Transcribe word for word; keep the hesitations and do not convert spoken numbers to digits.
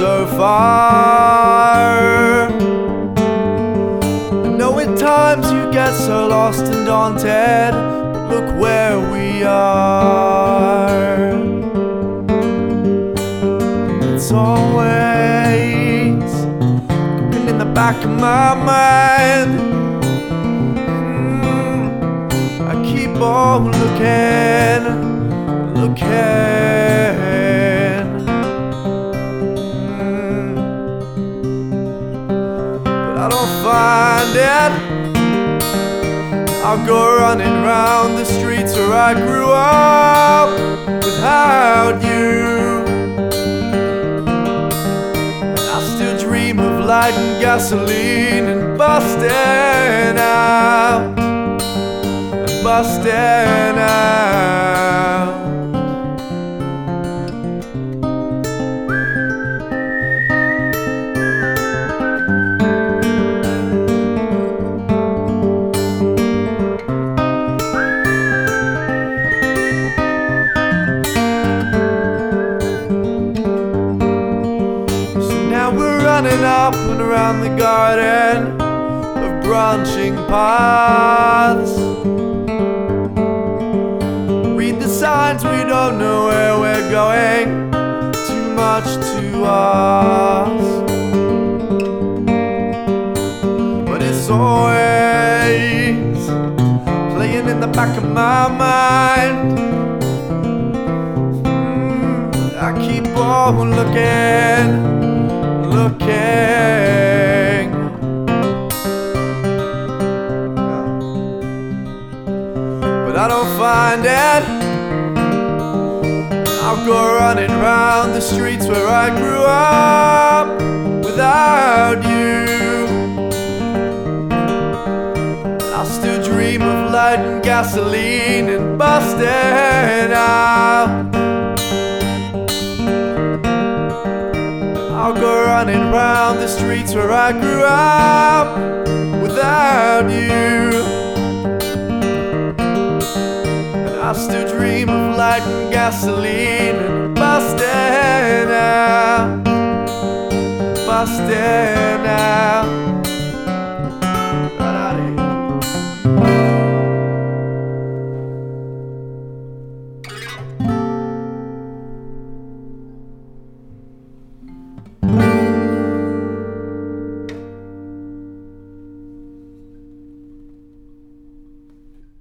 so far. I know at times you get so lost and daunted, but look where we are. It's always been in the back of my mind. mm, I keep on looking, looking, mm, but I don't find it. I'll go running round the streets where I grew up without you. Dream of light and gasoline and busting out, and busting out. Running up and around the garden of branching paths. Read the signs, we don't know where we're going. Too much to ask, but it's always playing in the back of my mind. mm, I keep on looking, looking, but I don't find it. I'll go running round the streets where I grew up without you. I still dream of light and gasoline and busting out. I'll go running round the streets where I grew up without you. And I still dream of light and gasoline and busting out, busting